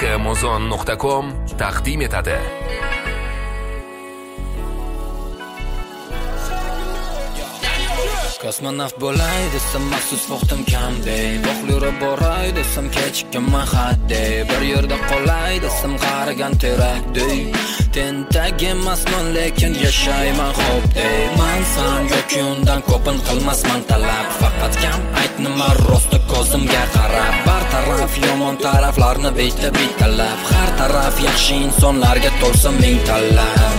Amazon.com taqdim etadi. Kosmonavt bo'lay desam maxsus vaqtim kamday, boqlurib boray desam kechikkanman hadday, bir yerda qolay desam qarigan terakday, tentak emasman lekin yashayman xo'pday. Man san yoki undan ko'pin qilmasman talab, faqat kam aytnima rosti ko'zimga qarab, bartaraf yomon taraflarni bitta-bittalab, har taraf yaxshi insonlarga to'lsa ming talab.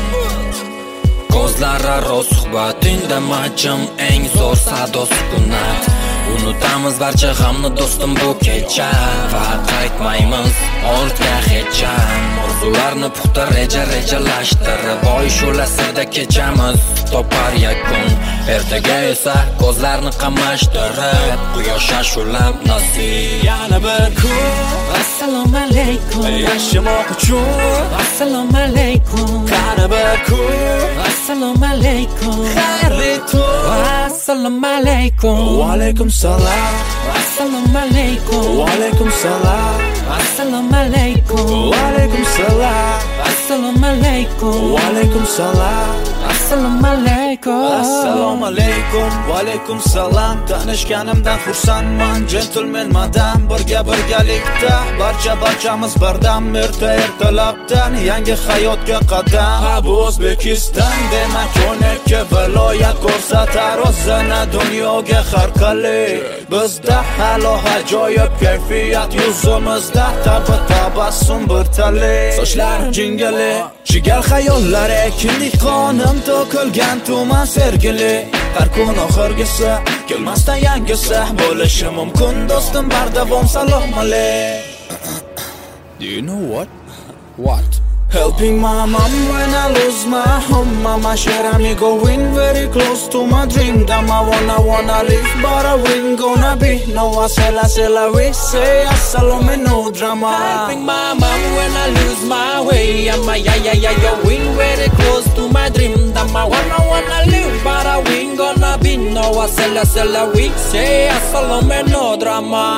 Ko'zlararo suhbatingda majim eng zo'r sado sukunat. Unutamiz barcha g'amni do'stim bu kecha va qaytmaymiz ortga hech ham. Orzularni puxta rejalashtirib boy shulasida kechamiz topar yakun. Ertaga esa ko'zlarni qamashtirib quyosh ashulab nasib. Yana bir kun Assalomu alaykum yashamoq uchun, Assalomu alaykum qani bir kun Assalomu alaykum xayrli tun. Assalomu alaykum Va alaykum salom, Assalomu alaykum va alaykum salom, Assalomu alaykum va alaykum salom, Assalomu alaykum va alaykum salom. Assalomu alaykum Assalomu alaykum va alaykum salom. Tanishganimdan xursandman, gentleman madam. Birgalikda barchamiz birdam. Ertalabdan yangi hayotga qadam. Ha bu O'zbekiston demak 12 viloyat ko'rsatar o'zini dunyoga har qalay. Bizda halo ajoyib kayfiyat, yuzimizda tabassum bir tale. Sochlarim jingili, chigal xayollar ekinlik qonim to'kilgan tuman sergili. Har kun oxirgisi kelmasdan yangisi bo'lishi mumkin do'stim bardavom salom alayk. Do you know what? What? Helping my mom when I lose my home. Mama share me going very close to my dream. Damn I wanna live but I ain't gonna be. No I sell we say assalamu no drama. Helping my mom when I lose my way. I'm a win very close to my dream. Damn I wanna live but I ain't gonna be. No I sell we say assalamu no drama.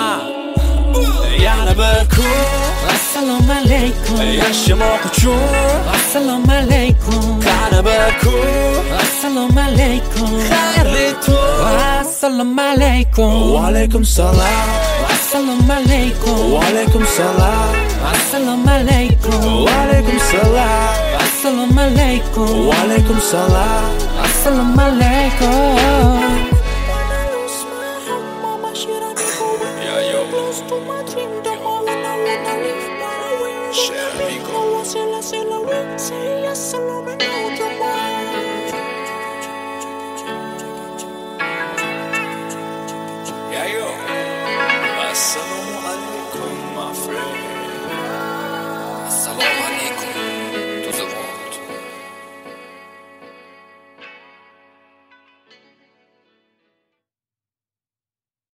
Yana bir kun Assalomu alaykum yashamoq uchun, Assalomu alaykum qani bir kun Assalomu alaykum xayrli tun. Assalomu alaykum Va alaykum salom, Assalomu alaykum va alaykum salom, Assalomu alaykum va alaykum salom, Assalomu alaykum va alaykum salom. Assalomu alaykum